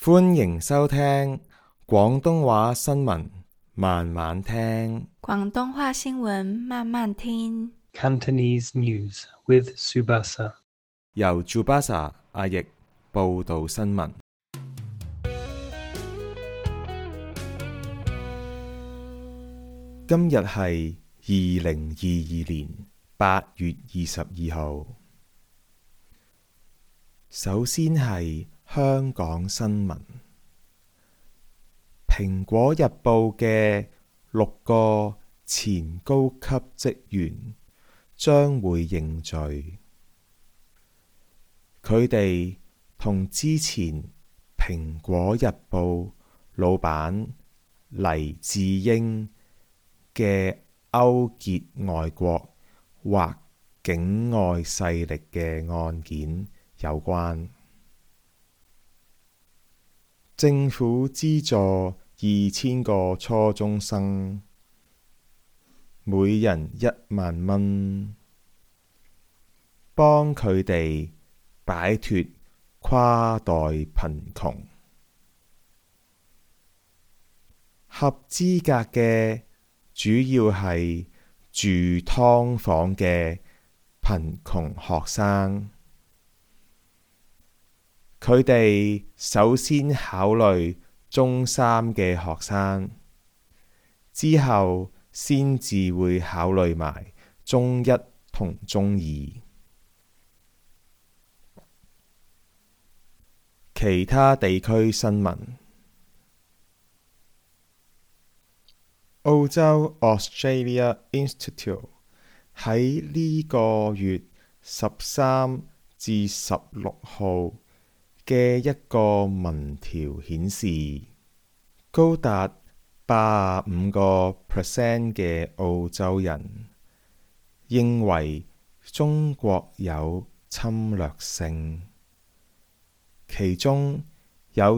歡迎收聽廣東話新聞，慢慢聽。 廣東話新聞慢慢聽。 Cantonese news with Subasa。 由 Subasa 阿譯報道新聞。今日係2022年8月22號。首先係香港新聞。蘋果日報嘅6個前高級職員將會認罪。佢哋同之前蘋果日報老闆黎智英嘅勾結外國或境外勢力嘅案件有關。政府資助2000個初中生，每人1萬蚊，幫佢哋擺脫跨代貧窮。合資格嘅主要係住劏房嘅貧窮學生。佢哋首先考慮中3嘅學生，之後先至會考慮埋中1同中2。其他地區新聞。澳洲 Australia Institute 喺呢個月13至16號嘅一個民調顯示，高達85% 嘅澳洲人認為中國有侵略性，其中有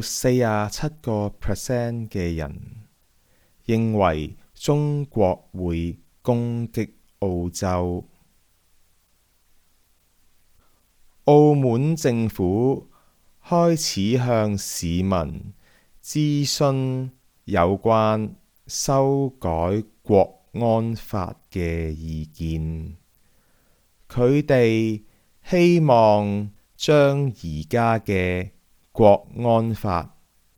47% 嘅人認為中國會攻擊澳洲。澳門政府開始向市民諮詢有關修改國安法嘅意見。佢哋希望將而家嘅國安法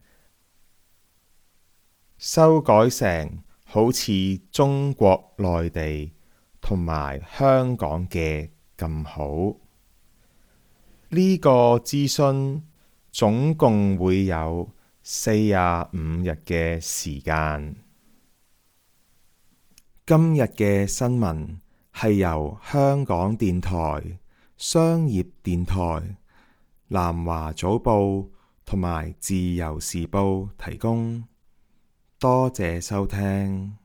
修改成好似中國內地同埋香港嘅咁好。呢個諮詢總共會有45日嘅時間。今日嘅新聞係由香港電台、商業電台、南華早報同埋自由時報提供。多謝收聽。